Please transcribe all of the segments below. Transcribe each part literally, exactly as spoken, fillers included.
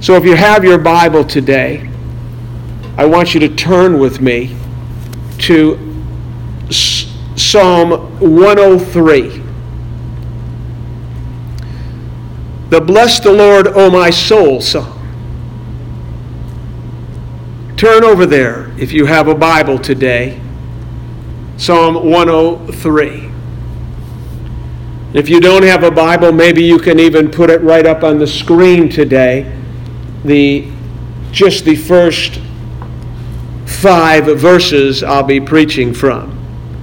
So if you have your Bible today, I want you to turn with me to Psalm one oh three. The Bless the Lord, O my soul song. Turn over there if you have a Bible today. Psalm one oh three. If you don't have a Bible, maybe you can even put it right up on the screen today. The just the first five verses I'll be preaching from.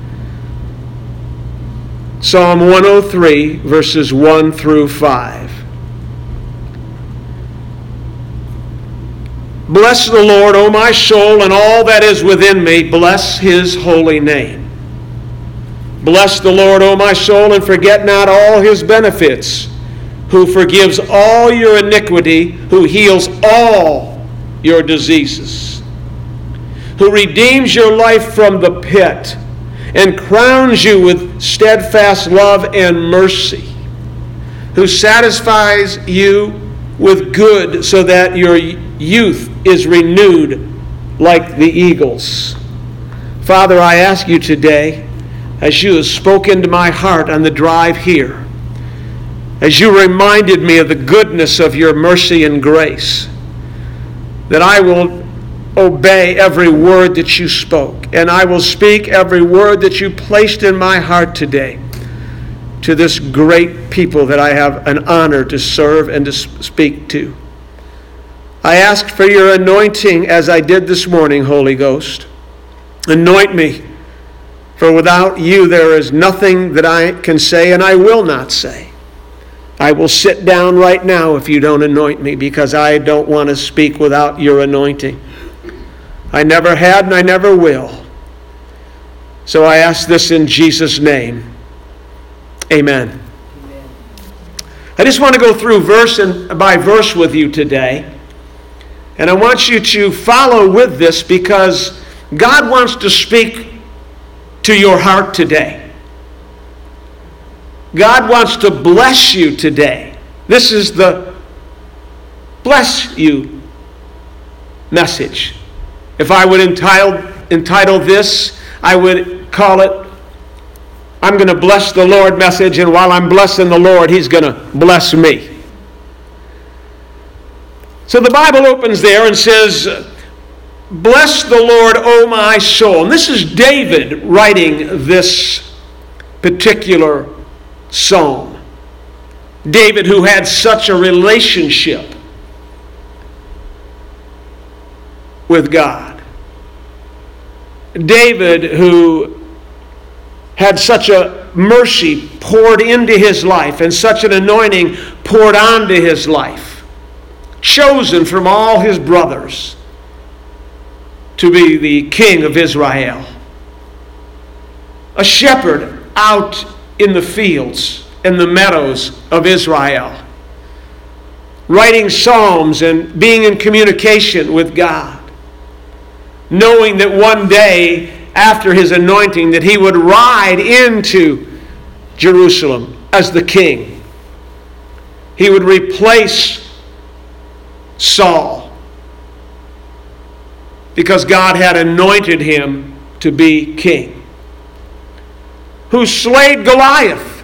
Psalm one oh three, verses one through five. Bless the Lord, O my soul, and all that is within me. Bless his holy name. Bless the Lord, O my soul, and forget not all his benefits, who forgives all your iniquity, who heals all your diseases, who redeems your life from the pit, and crowns you with steadfast love and mercy, who satisfies you with good so that your youth is renewed like the eagles. Father, I ask you today, as you have spoken to my heart on the drive here, as you reminded me of the goodness of your mercy and grace, that I will obey every word that you spoke, and I will speak every word that you placed in my heart today to this great people that I have an honor to serve and to speak to. I ask for your anointing as I did this morning, Holy Ghost. Anoint me, for without you there is nothing that I can say, and I will not say. I will sit down right now if you don't anoint me, because I don't want to speak without your anointing. I never had and I never will. So I ask this in Jesus' name. Amen. Amen. I just want to go through verse and by verse with you today. And I want you to follow with this, because God wants to speak to your heart today. God wants to bless you today. This is the bless you message. If I would entitle, entitle this, I would call it, I'm going to bless the Lord message, and while I'm blessing the Lord, he's going to bless me. So the Bible opens there and says, bless the Lord, O my soul. And this is David writing this particular psalm. David, who had such a relationship with God. David, who had such a mercy poured into his life and such an anointing poured onto his life. Chosen from all his brothers to be the king of Israel. A shepherd out in the fields and the meadows of Israel. Writing psalms and being in communication with God. Knowing that one day after his anointing that he would ride into Jerusalem as the king. He would replace Saul, because God had anointed him to be king. Who slayed Goliath,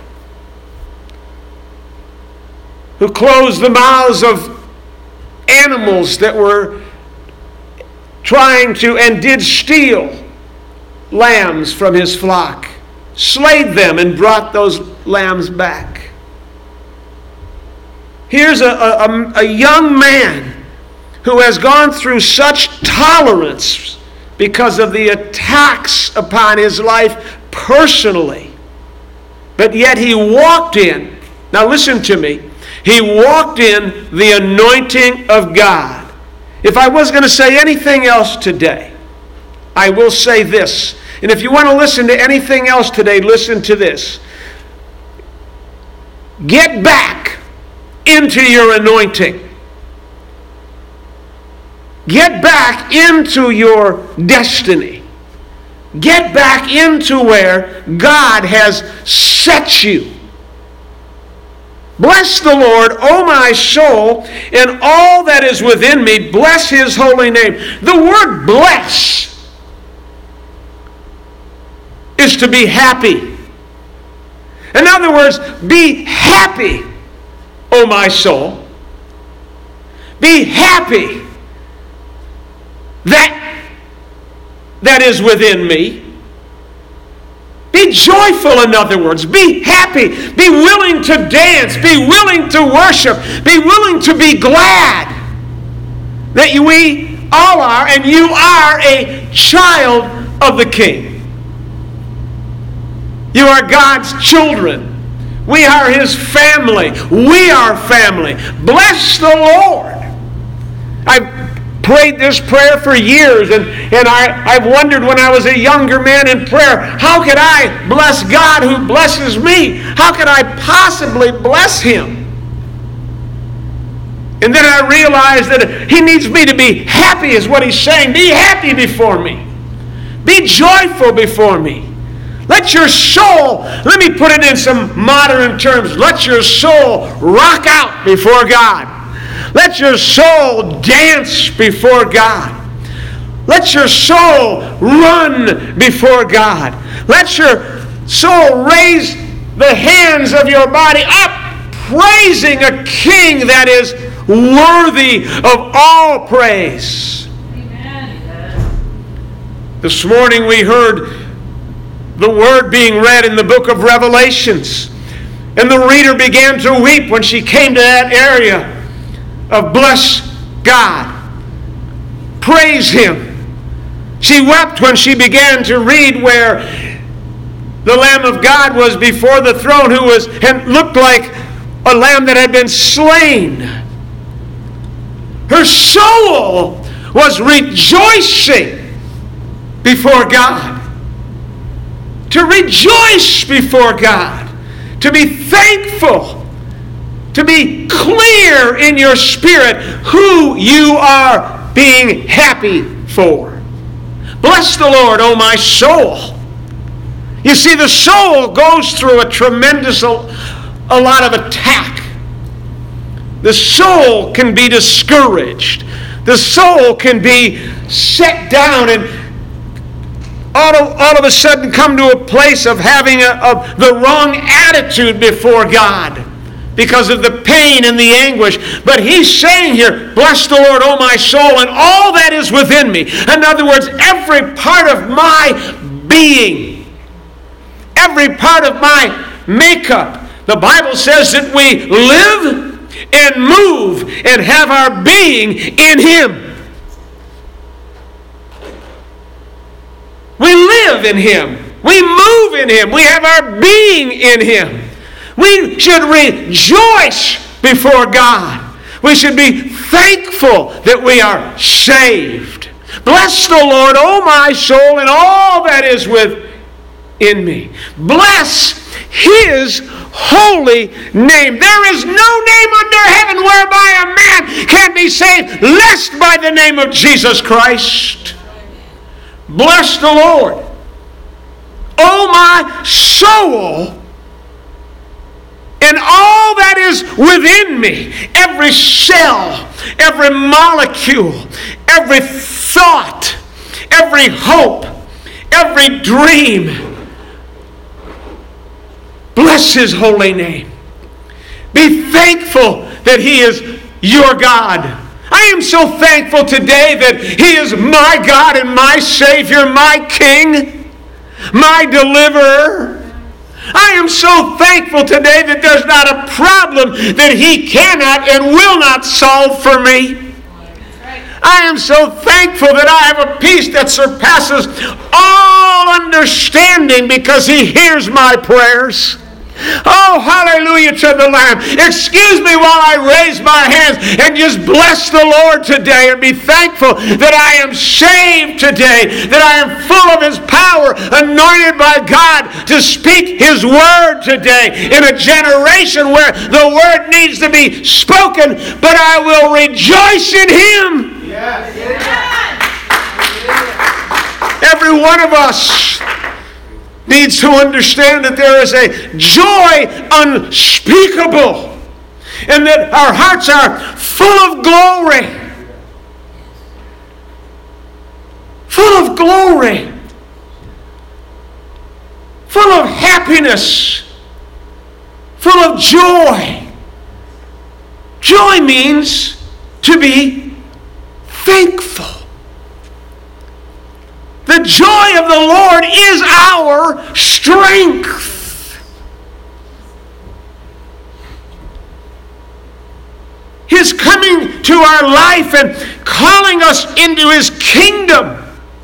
who closed the mouths of animals that were trying to and did steal lambs from his flock, slayed them and brought those lambs back. Here's a, a, a young man who has gone through such tolerance because of the attacks upon his life personally. But yet he walked in, now listen to me, he walked in the anointing of God. If I was going to say anything else today, I will say this. And if you want to listen to anything else today, listen to this. Get back into your anointing. Get back into your destiny. Get back into where God has set you. Bless the Lord, O my soul, and all that is within me. Bless His holy name. The word bless is to be happy. In other words, be happy, O my soul. Be happy that that is within me. Be joyful, in other words. Be happy. Be willing to dance. Be willing to worship. Be willing to be glad that we all are, and you are a child of the King. You are God's children. We are His family. We are family. Bless the Lord. I've prayed this prayer for years, and, and I, I've wondered when I was a younger man in prayer, how could I bless God who blesses me? How could I possibly bless Him? And then I realized that He needs me to be happy, is what He's saying. Be happy before me. Be joyful before me. Let your soul, let me put it in some modern terms, let your soul rock out before God. Let your soul dance before God. Let your soul run before God. Let your soul raise the hands of your body up, praising a King that is worthy of all praise. Amen. This morning we heard the word being read in the book of Revelations, and the reader began to weep when she came to that area of bless God, praise Him. She wept when she began to read where the Lamb of God was before the throne, who was and looked like a lamb that had been slain. Her soul was rejoicing before God. To rejoice before God. To be thankful. To be clear in your spirit who you are being happy for. Bless the Lord, O my soul. You see, the soul goes through a tremendous, a, a lot of attack. The soul can be discouraged. The soul can be set down and all of, all of a sudden come to a place of having a, of the wrong attitude before God, because of the pain and the anguish. But He's saying here, bless the Lord, O my soul, and all that is within me. In other words, every part of my being, every part of my makeup. The Bible says that we live and move and have our being in Him. We live in Him. We move in Him. We have our being in Him. We should rejoice before God. We should be thankful that we are saved. Bless the Lord, O my soul, and all that is within me. Bless His holy name. There is no name under heaven whereby a man can be saved, lest by the name of Jesus Christ. Bless the Lord, O my soul, and all that is within me, every cell, every molecule, every thought, every hope, every dream. Bless His holy name. Be thankful that He is your God. I am so thankful today that He is my God and my Savior, my King, my deliverer. I am so thankful today that there's not a problem that He cannot and will not solve for me. I am so thankful that I have a peace that surpasses all understanding because He hears my prayers. Oh, hallelujah to the Lamb. Excuse me while I raise my hands and just bless the Lord today and be thankful that I am saved today, that I am full of His power, anointed by God to speak His word today in a generation where the word needs to be spoken, but I will rejoice in Him. Yes. Every one of us needs to understand that there is a joy unspeakable and that our hearts are full of glory. Full of glory. Full of happiness. Full of joy. Joy means to be thankful. The joy of the Lord is our strength. His coming to our life and calling us into His kingdom.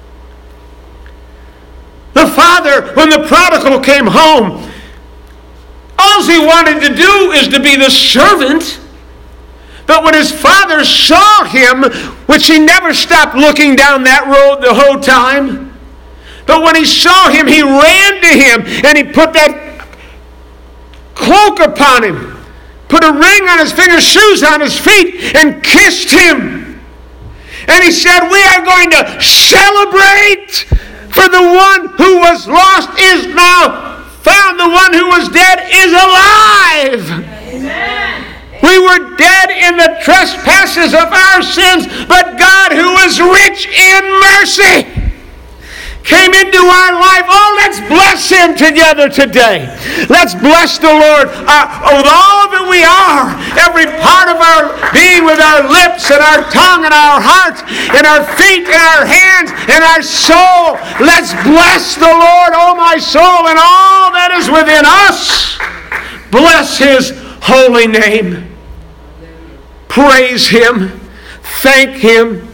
The father, when the prodigal came home, all he wanted to do is to be the servant. But when his father saw him, which he never stopped looking down that road the whole time, but when he saw him, he ran to him and he put that cloak upon him, put a ring on his finger, shoes on his feet, and kissed him. And he said, we are going to celebrate, for the one who was lost is now found. The one who was dead is alive. Amen. We were dead in the trespasses of our sins, but God, who is rich in mercy, came into our life. Oh, let's bless Him together today. Let's bless the Lord uh, with all that we are, every part of our being, with our lips and our tongue and our hearts and our feet and our hands and our soul. Let's bless the Lord, oh my soul, and all that is within us. Bless His holy name. Praise Him. Thank Him.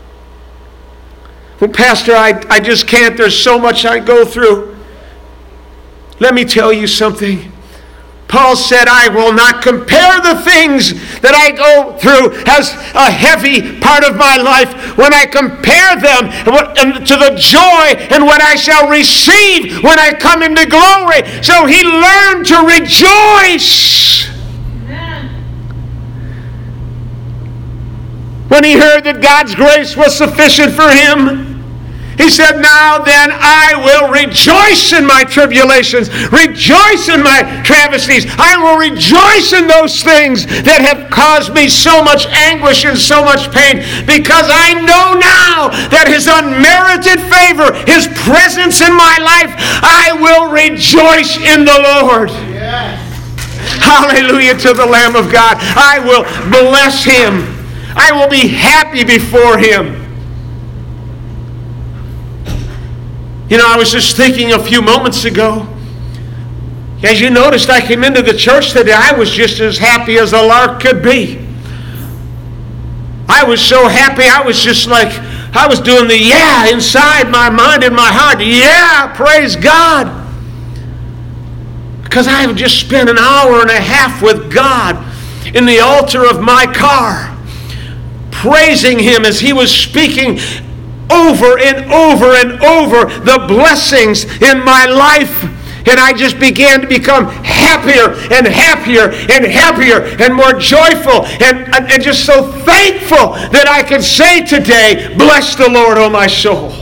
Well, Pastor, I, I just can't. There's so much I go through. Let me tell you something. Paul said, I will not compare the things that I go through as a heavy part of my life when I compare them to the joy and what I shall receive when I come into glory. So he learned to rejoice. Amen. When he heard that God's grace was sufficient for him, he said, now then I will rejoice in my tribulations, rejoice in my travesties. I will rejoice in those things that have caused me so much anguish and so much pain, because I know now that His unmerited favor, His presence in my life, I will rejoice in the Lord. Yes. Hallelujah to the Lamb of God. I will bless Him. I will be happy before Him. You know, I was just thinking a few moments ago, as you noticed, I came into the church today, I was just as happy as a lark could be. I was so happy, I was just like, I was doing the yeah inside my mind and my heart. Yeah, praise God. Because I have just spent an hour and a half with God in the altar of my car, praising Him as He was speaking over and over and over the blessings in my life. And I just began to become happier and happier and happier and more joyful and, and, and just so thankful that I can say today, bless the Lord, O my soul.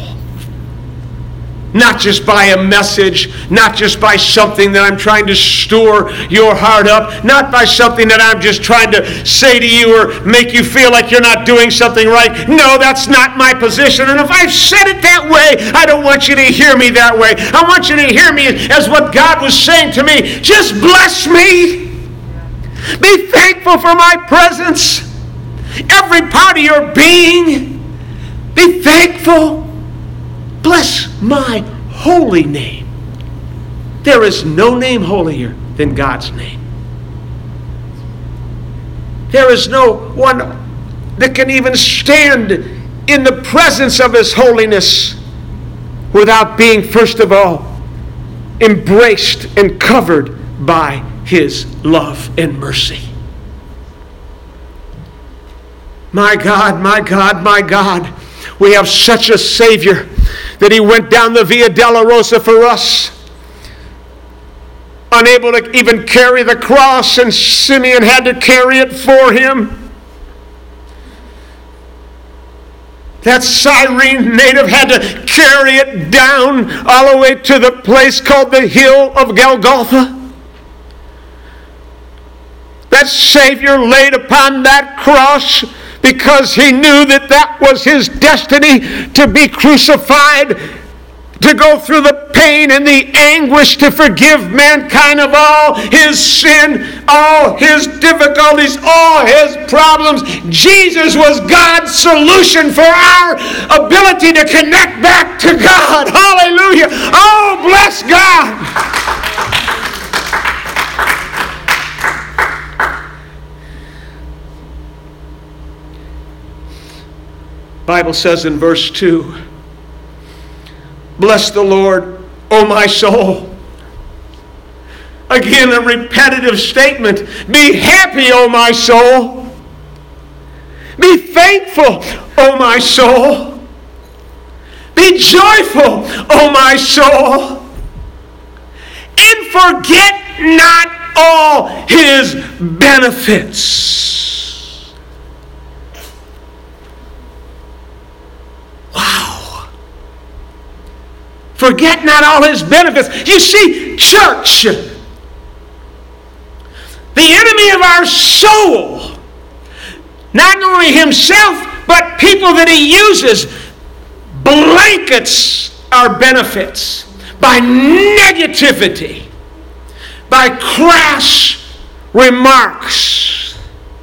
Not just by a message, not just by something that I'm trying to store your heart up, not by something that I'm just trying to say to you or make you feel like you're not doing something right. No, that's not my position. And if I've said it that way, I don't want you to hear me that way. I want you to hear me as what God was saying to me. Just bless me. Be thankful for my presence. Every part of your being. Be thankful. Bless my holy name. There is no name holier than God's name. There is no one that can even stand in the presence of His holiness without being, first of all, embraced and covered by His love and mercy. My God, my God, my God, we have such a Savior that He went down the Via Dolorosa for us, unable to even carry the cross, and Simeon had to carry it for Him. That Cyrene native had to carry it down all the way to the place called the Hill of Golgotha. that Savior laid upon that cross because He knew that that was His destiny, to be crucified, to go through the pain and the anguish, to forgive mankind of all his sin, all his difficulties, all his problems. Jesus was God's solution for our ability to connect back to God. Hallelujah. Oh, bless God. The Bible says in verse two, bless the Lord, O my soul. Again, a repetitive statement. Be happy, O my soul. Be thankful, O my soul. Be joyful, O my soul. And forget not all His benefits. Forget not all His benefits. You see, church, the enemy of our soul, not only himself, but people that he uses, blankets our benefits by negativity, by crass remarks.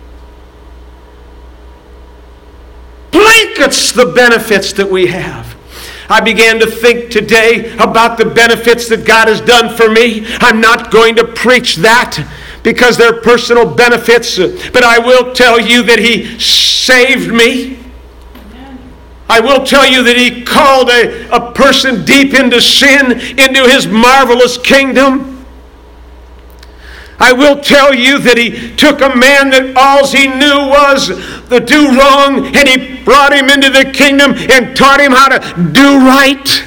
Blankets the benefits that we have. I began to think today about the benefits that God has done for me. I'm not going to preach that because they're personal benefits, but I will tell you that He saved me. I will tell you that He called a, a person deep into sin, into His marvelous kingdom. I will tell you that He took a man that all he knew was to do wrong, and He brought him into the kingdom and taught him how to do right.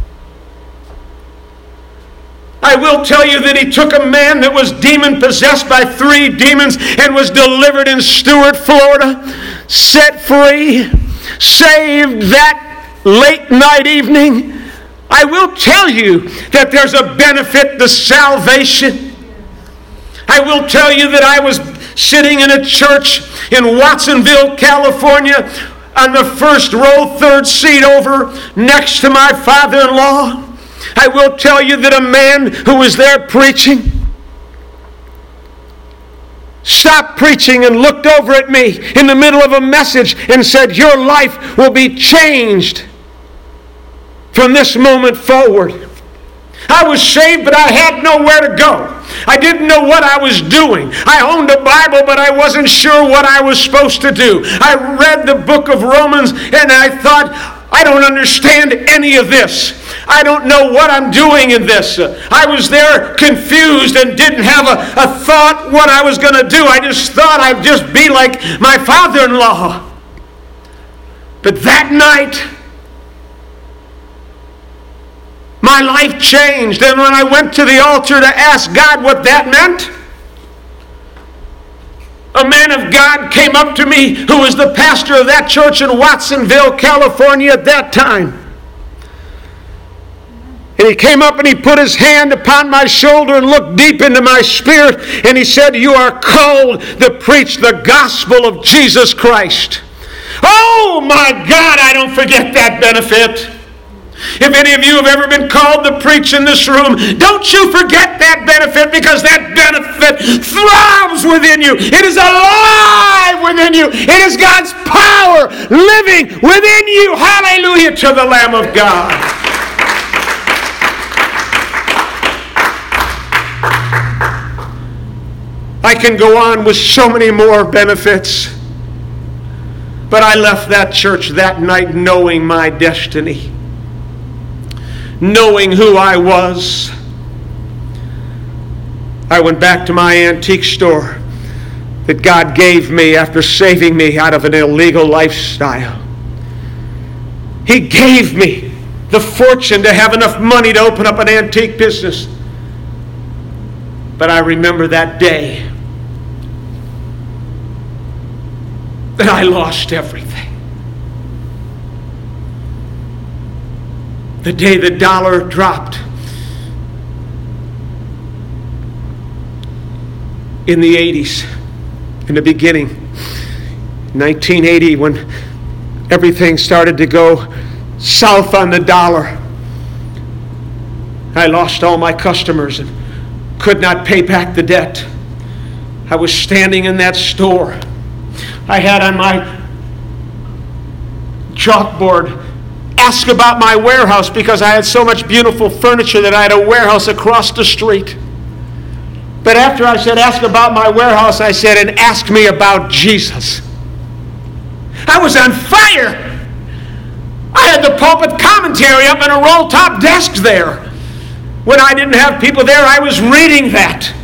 I will tell you that He took a man that was demon-possessed by three demons and was delivered in Stuart, Florida, set free, saved that late night evening. I will tell you that there's a benefit to salvation. I will tell you that I was sitting in a church in Watsonville, California, on the first row, third seat over, next to my father-in-law. I will tell you that a man who was there preaching stopped preaching and looked over at me in the middle of a message and said, "Your life will be changed from this moment forward." I was saved, but I had nowhere to go. I didn't know what I was doing. I owned a Bible, but I wasn't sure what I was supposed to do. I read the book of Romans, and I thought, I don't understand any of this. I don't know what I'm doing in this. I was there confused and didn't have a, a thought what I was going to do. I just thought I'd just be like my father-in-law. But that night, my life changed, and when I went to the altar to ask God what that meant, a man of God came up to me who was the pastor of that church in Watsonville, California at that time. And he came up and he put his hand upon my shoulder and looked deep into my spirit, and he said, "You are called to preach the gospel of Jesus Christ." Oh my God, I don't forget that benefit. If any of you have ever been called to preach in this room, don't you forget that benefit, because that benefit throbs within you. It is alive within you. It is God's power living within you. Hallelujah to the Lamb of God. I can go on with so many more benefits, but I left that church that night knowing my destiny, knowing who I was. I went back to my antique store that God gave me after saving me out of an illegal lifestyle. He gave me the fortune to have enough money to open up an antique business. But I remember that day that I lost everything. The day the dollar dropped in the eighties. In the beginning, nineteen eighty, when everything started to go south on the dollar, I lost all my customers and could not pay back the debt. I was standing in that store. I had on my chalkboard, ask about my warehouse, because I had so much beautiful furniture that I had a warehouse across the street. But after I said, ask about my warehouse, I said, and ask me about Jesus. I was on fire. I had the pulpit commentary up in a roll-top desk there. When I didn't have people there, I was reading that.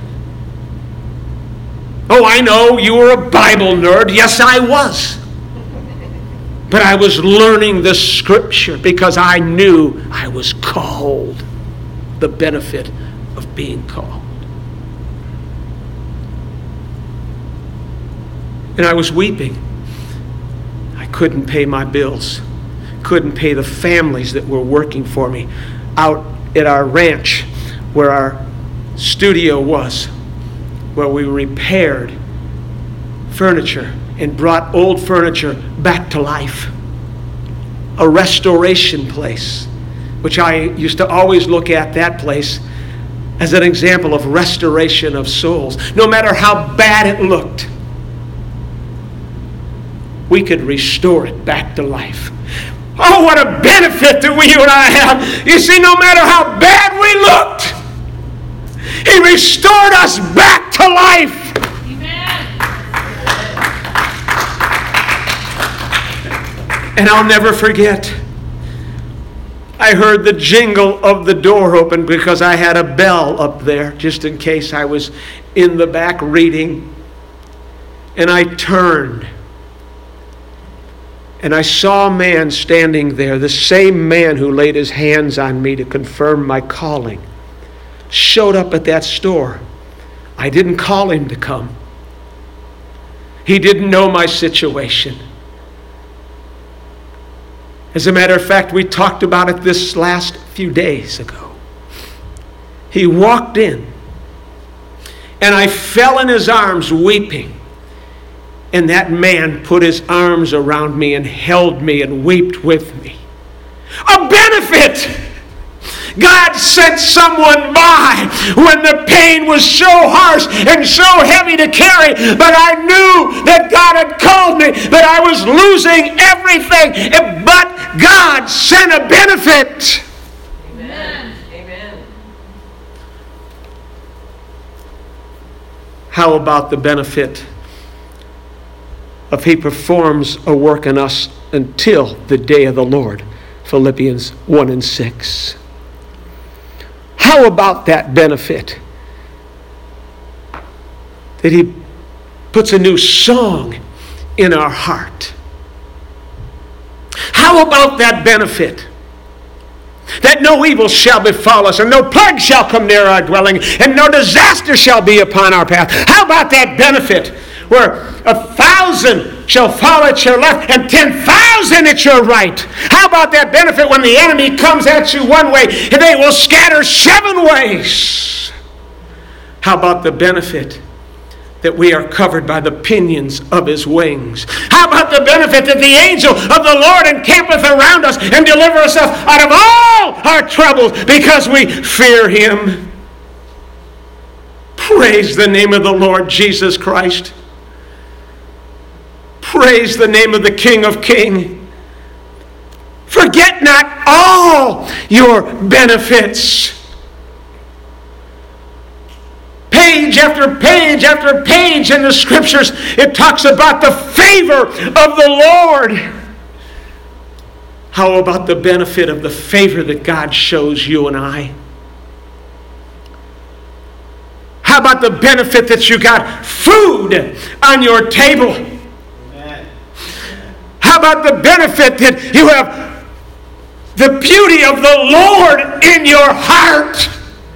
Oh, I know you were a Bible nerd. Yes, I was. But I was learning the Scripture because I knew I was called. The benefit of being called. And I was weeping. I couldn't pay my bills. Couldn't pay the families that were working for me out at our ranch where our studio was, where we repaired furniture and brought old furniture back to life. A restoration place, which I used to always look at that place as an example of restoration of souls. No matter how bad it looked, we could restore it back to life. Oh, what a benefit that we, you and I have. You see, no matter how bad we looked, He restored us back to life. Amen. And I'll never forget, I heard the jingle of the door open because I had a bell up there just in case I was in the back reading. And I turned. And I saw a man standing there, the same man who laid his hands on me to confirm my calling, showed up at that store. I didn't call him to come. He didn't know my situation. As a matter of fact, we talked about it this last few days ago. He walked in, and I fell in his arms weeping. And that man put his arms around me and held me and wept with me. A benefit! God sent someone by when the pain was so harsh and so heavy to carry, but I knew that God had called me, that I was losing everything, but God sent a benefit. Amen. Amen. How about the benefit of He performs a work in us until the day of the Lord? Philippians one and six. How about that benefit? That He puts a new song in our heart. How about that benefit? That no evil shall befall us, and no plague shall come near our dwelling, and no disaster shall be upon our path. How about that benefit where a thousand shall fall at your left and ten thousand at your right? How about that benefit when the enemy comes at you one way and they will scatter seven ways? How about the benefit that we are covered by the pinions of His wings? How about the benefit that the angel of the Lord encampeth around us and delivers us out of all our troubles because we fear Him? Praise the name of the Lord Jesus Christ. Praise the name of the King of Kings. Forget not all your benefits. Page after page after page in the Scriptures, it talks about the favor of the Lord. How about the benefit of the favor that God shows you and I? How about the benefit that you got food on your table? How about the benefit that you have the beauty of the Lord in your heart?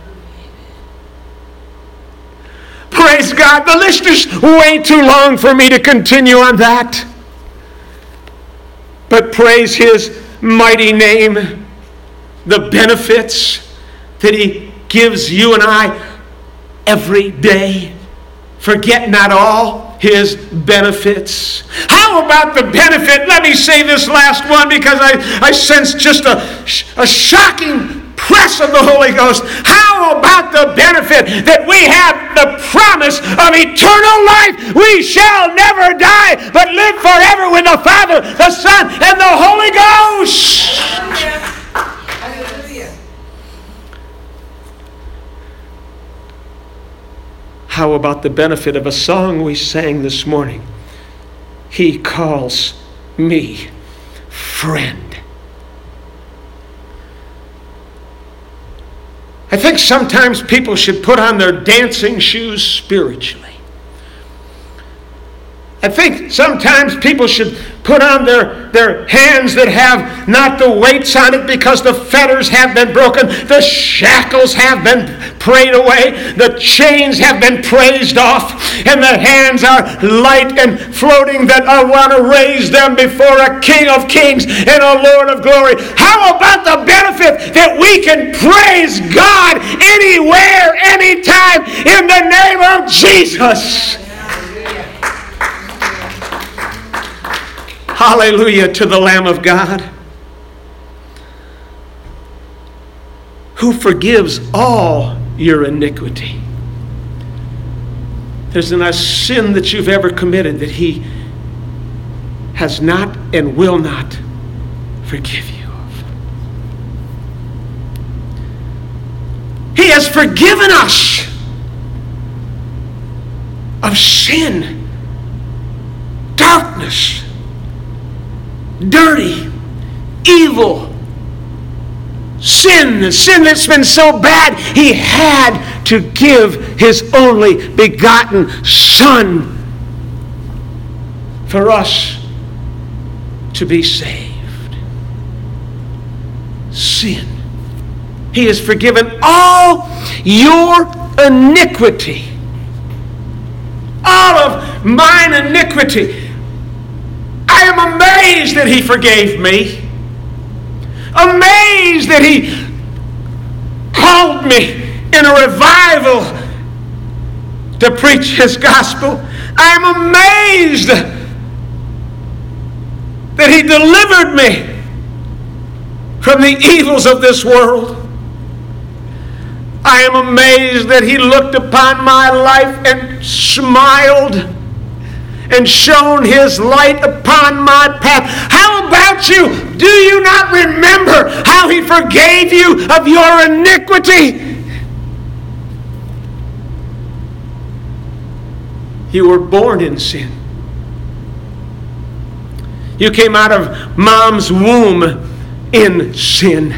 Praise God. The list is way too long for me to continue on that. But praise His mighty name. The benefits that He gives you and I every day. Forget not all His benefits. How about the benefit? Let me say this last one because I, I sense just a, a shocking press of the Holy Ghost. How about the benefit that we have the promise of eternal life? We shall never die, but live forever with the Father, the Son, and the Holy Ghost. Hallelujah. How about the benefit of a song we sang this morning? He calls me friend. I think sometimes people should put on their dancing shoes spiritually. I think sometimes people should put on their, their hands that have not the weights on it because the fetters have been broken, the shackles have been prayed away, the chains have been praised off, and the hands are light and floating that I want to raise them before a King of Kings and a Lord of Glory. How about the benefit that we can praise God anywhere, anytime in the name of Jesus? Hallelujah to the Lamb of God, who forgives all your iniquity. There's not a sin that you've ever committed that He has not and will not forgive you of. He has forgiven us of sin, darkness, dirty, evil, sin, sin that's been so bad, He had to give His only begotten Son for us to be saved. Sin. He has forgiven all your iniquity. All of mine iniquity. I am amazed that He forgave me. Amazed that He called me in a revival to preach His gospel. I am amazed that He delivered me from the evils of this world. I am amazed that He looked upon my life and smiled and shone His light upon my path. How about you? Do you not remember how He forgave you of your iniquity? You were born in sin. You came out of mom's womb in sin.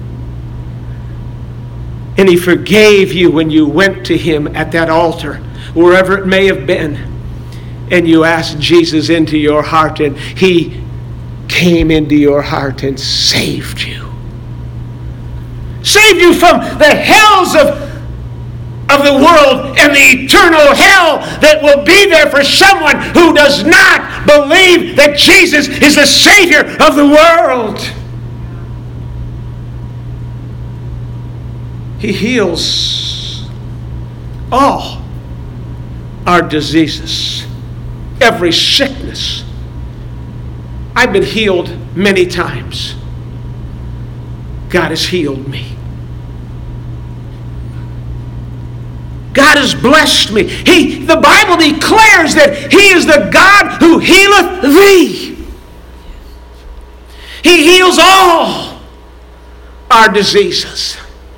And He forgave you when you went to Him at that altar, wherever it may have been. And you asked Jesus into your heart, and He came into your heart and saved you. Saved you from the hells of, of the world and the eternal hell that will be there for someone who does not believe that Jesus is the Savior of the world. He heals all our diseases. Every sickness. I've been healed many times. God has healed me. God has blessed me. He, the Bible declares that He is the God who healeth thee. He heals all our diseases.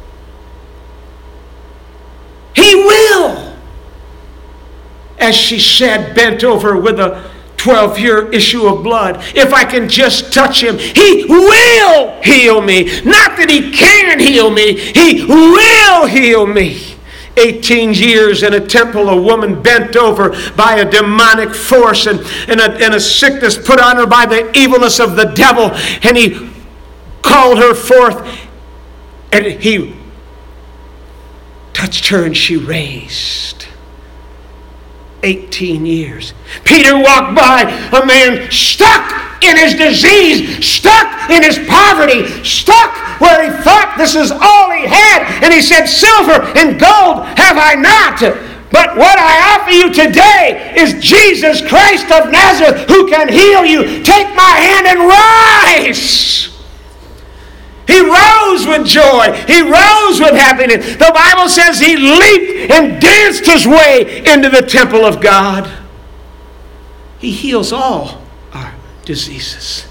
He will. As she said, bent over with a twelve-year issue of blood. If I can just touch Him, He will heal me. Not that He can heal me, He will heal me. eighteen years in a temple, a woman bent over by a demonic force and, and, a, and a sickness put on her by the evilness of the devil. And He called her forth and He touched her and she raised. eighteen years. Peter walked by a man stuck in his disease, stuck in his poverty, stuck where he thought this is all he had. And he said, silver and gold have I not, But what I offer you today is Jesus Christ of Nazareth who can heal you. Take my hand and rise. He rose with joy. He rose with happiness. The Bible says he leaped and danced his way into the temple of God. He heals all our diseases.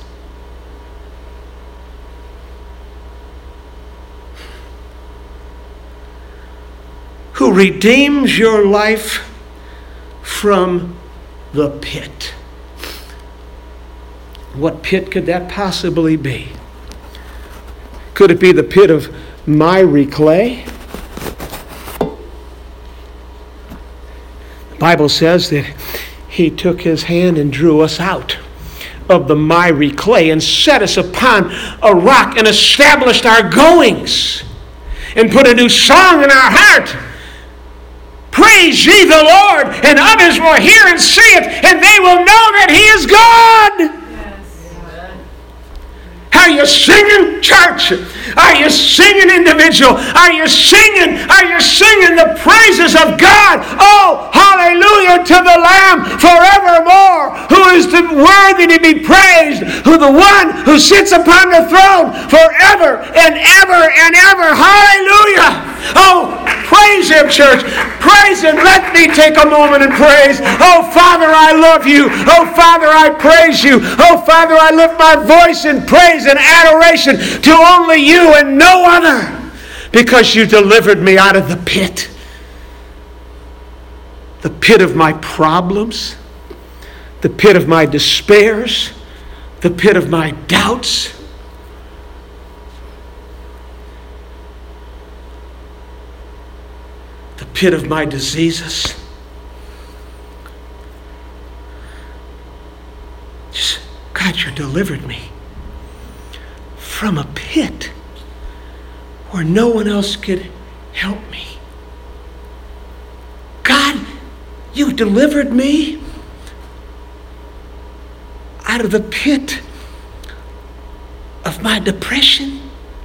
Who redeems your life from the pit. What pit could that possibly be? Could it be the pit of miry clay? The Bible says that he took his hand and drew us out of the miry clay and set us upon a rock and established our goings and put a new song in our heart. Praise ye the Lord, and others will hear and see it, and they will know that he is God. Are you singing, church? Are you singing, individual? Are you singing? Are you singing the praises of God? Oh, hallelujah to the Lamb forevermore, who is worthy to be praised, who the one who sits upon the throne forever and ever and ever. Hallelujah. Oh, praise him, church. Praise him. Let me take a moment and praise. Oh, Father, I love you. Oh, Father, I praise you. Oh, Father, I lift my voice in praise and adoration to only you and no other, because you delivered me out of the pit. The pit of my problems, the pit of my despairs, the pit of my doubts. The pit of my diseases. Just, God, you delivered me from a pit where no one else could help me. God, you delivered me out of the pit of my depression,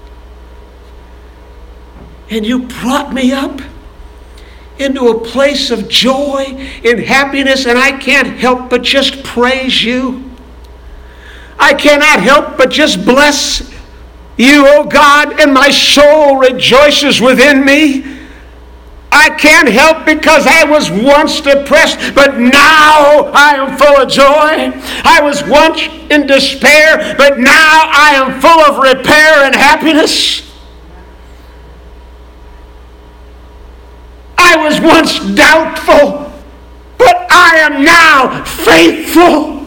and you brought me up into a place of joy and happiness, and I can't help but just praise you. I cannot help but just bless you, O God, and my soul rejoices within me. I can't help because I was once depressed, but now I am full of joy. I was once in despair, but now I am full of repair and happiness. I was once doubtful, but I am now faithful.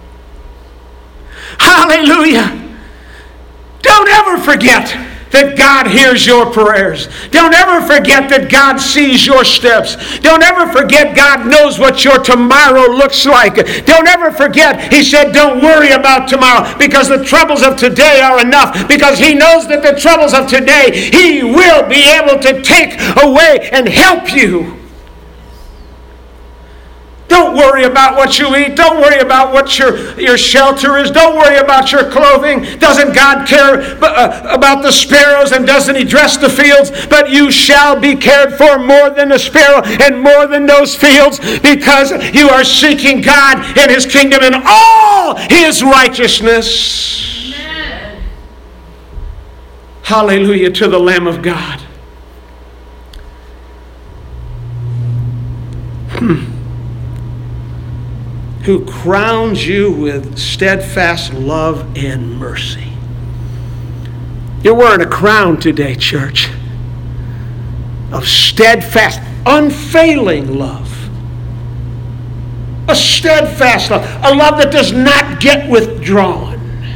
Hallelujah. Don't ever forget that God hears your prayers. Don't ever forget that God sees your steps. Don't ever forget God knows what your tomorrow looks like. Don't ever forget, he said, don't worry about tomorrow, because the troubles of today are enough, because he knows that the troubles of today he will be able to take away and help you. Don't worry about what you eat. Don't worry about what your, your shelter is. Don't worry about your clothing. Doesn't God care about the sparrows, and doesn't he dress the fields? But you shall be cared for more than the sparrow and more than those fields, because you are seeking God and his kingdom and all his righteousness. Amen. Hallelujah to the Lamb of God. Hmm. Who crowns you with steadfast love and mercy. You're wearing a crown today, church, of steadfast, unfailing love. A steadfast love, a love that does not get withdrawn.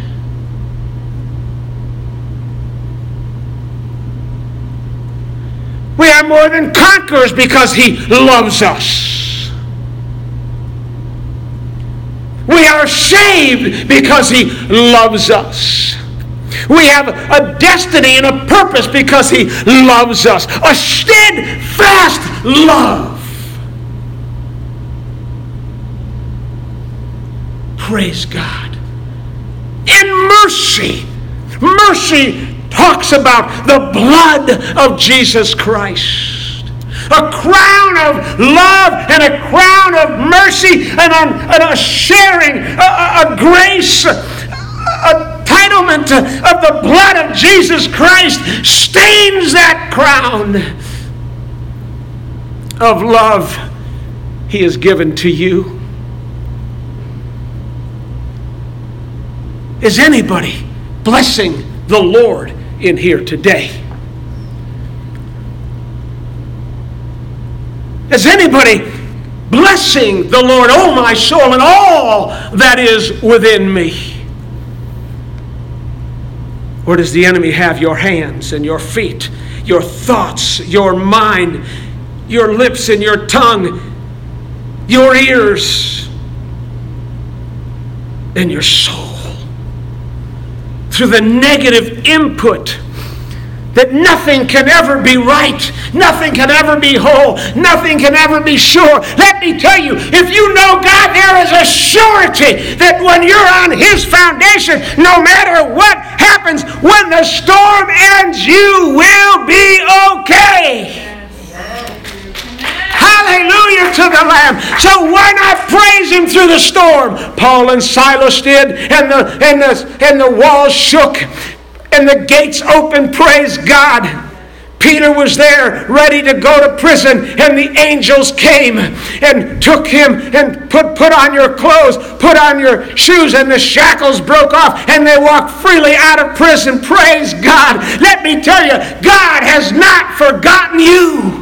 We are more than conquerors because he loves us. We are saved because he loves us. We have a destiny and a purpose because he loves us. A steadfast love. Praise God. In mercy. Mercy talks about the blood of Jesus Christ. A crown of love and a crown of mercy and a, and a sharing, a, a grace, a entitlement of the blood of Jesus Christ stains that crown of love He has given to you. Is anybody blessing the Lord in here today? Is anybody blessing the Lord, oh my soul, and all that is within me? Or does the enemy have your hands and your feet, your thoughts, your mind, your lips and your tongue, your ears, and your soul? Through the negative input that nothing can ever be right, nothing can ever be whole, nothing can ever be sure. Let me tell you, if you know God, there is a surety that when you're on His foundation, no matter what happens, when the storm ends, you will be okay. Hallelujah to the Lamb. So why not praise Him through the storm? Paul and Silas did, and the and the and the walls shook, and the gates opened. Praise God. Peter was there ready to go to prison, and the angels came and took him and put, put on your clothes, put on your shoes, and the shackles broke off, and they walked freely out of prison. Praise God. Let me tell you, God has not forgotten you.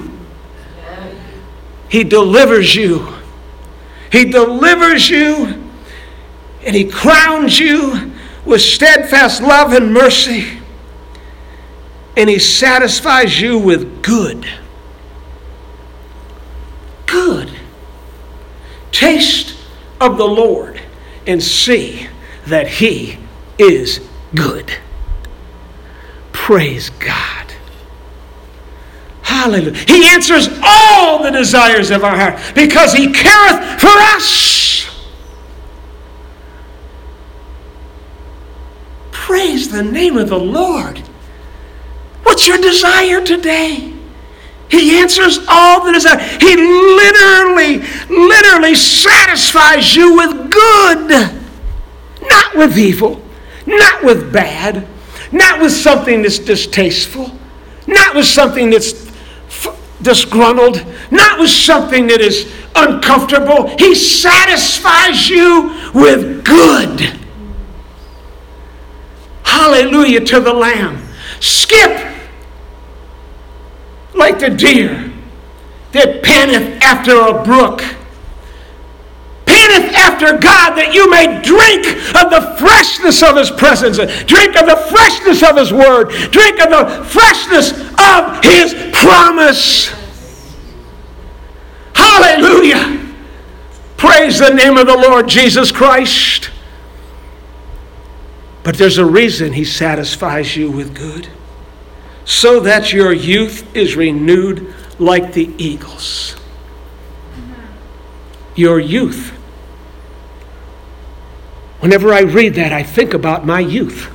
He delivers you. He delivers you, and He crowns you with steadfast love and mercy, and He satisfies you with good. Good. Taste of the Lord and see that He is good. Praise God. Hallelujah. He answers all the desires of our heart because He careth for us. Praise the name of the Lord. What's your desire today? He answers all the desire. He literally, literally satisfies you with good. Not with evil. Not with bad. Not with something that's distasteful. Not with something that's disgruntled. Not with something that is uncomfortable. He satisfies you with good. Hallelujah to the Lamb. Skip like the deer that panteth after a brook. Panteth after God, that you may drink of the freshness of His presence. Drink of the freshness of His word. Drink of the freshness of His promise. Hallelujah. Praise the name of the Lord Jesus Christ. But there's a reason He satisfies you with good. So that your youth is renewed like the eagles. Your youth. Whenever I read that, I think about my youth.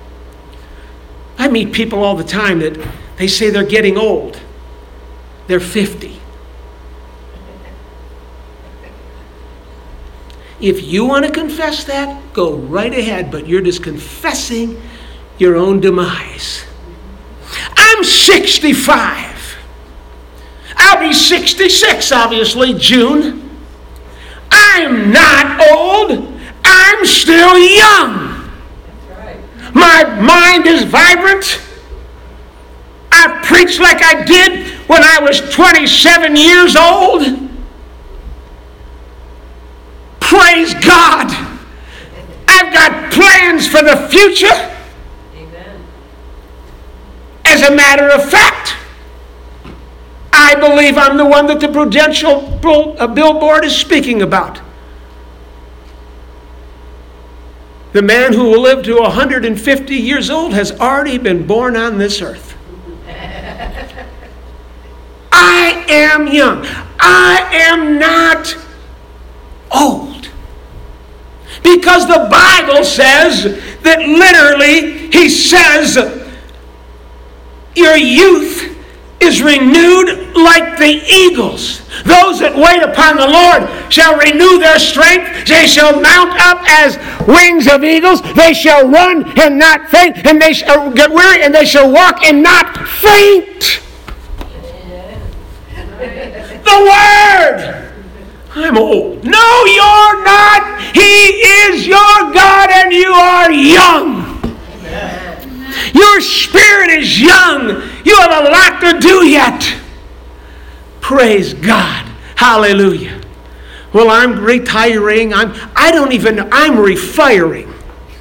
I meet people all the time that they say they're getting old. They're fifty. If you want to confess that, go right ahead, but you're just confessing your own demise. I'm sixty-five. I'll be sixty-six, obviously, June. I'm not old. I'm still young. My mind is vibrant. I preach like I did when I was twenty-seven years old. Praise God. I've got plans for the future. Amen. As a matter of fact, I believe I'm the one that the Prudential billboard is speaking about. The man who will live to one hundred fifty years old has already been born on this earth. I am young. I am not old. Because the Bible says that literally, He says, your youth is renewed like the eagles. Those that wait upon the Lord shall renew their strength. They shall mount up as wings of eagles. They shall run and not faint, and they shall get weary, and they shall walk and not faint. The Word. I'm old. No, you're not. He is your God, and you are young. Your spirit is young. You have a lot to do yet. Praise God. Hallelujah. Well, I'm retiring. I'm, I don't even, I'm refiring.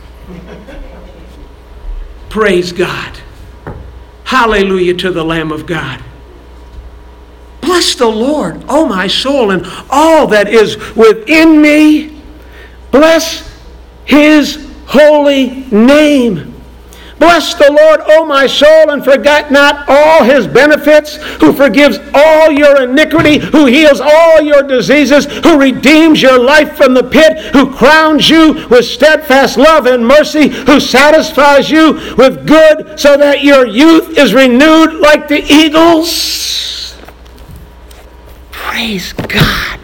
Praise God. Hallelujah to the Lamb of God. Bless the Lord, O my soul, and all that is within me. Bless His holy name. Bless the Lord, O my soul, and forget not all His benefits, who forgives all your iniquity, who heals all your diseases, who redeems your life from the pit, who crowns you with steadfast love and mercy, who satisfies you with good, so that your youth is renewed like the eagles. Praise God.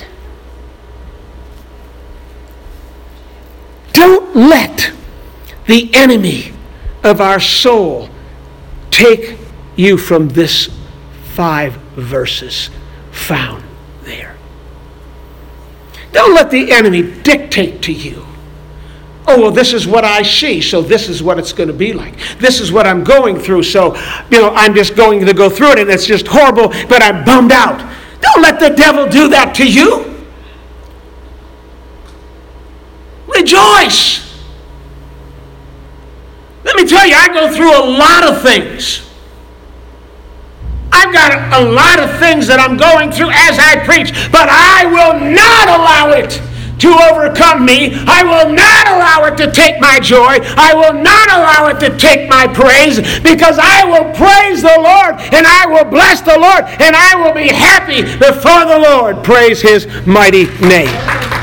Don't let the enemy of our soul take you from this five verses found there. Don't let the enemy dictate to you. Oh, well, this is what I see, so this is what it's going to be like. This is what I'm going through, so, you know, I'm just going to go through it, and it's just horrible, but I'm bummed out. Don't let the devil do that to you. Rejoice. Let me tell you, I go through a lot of things. I've got a lot of things that I'm going through as I preach, but I will not allow it to overcome me. I will not allow it to take my joy. I will not allow it to take my praise, because I will praise the Lord, and I will bless the Lord, and I will be happy before the Lord. Praise His mighty name.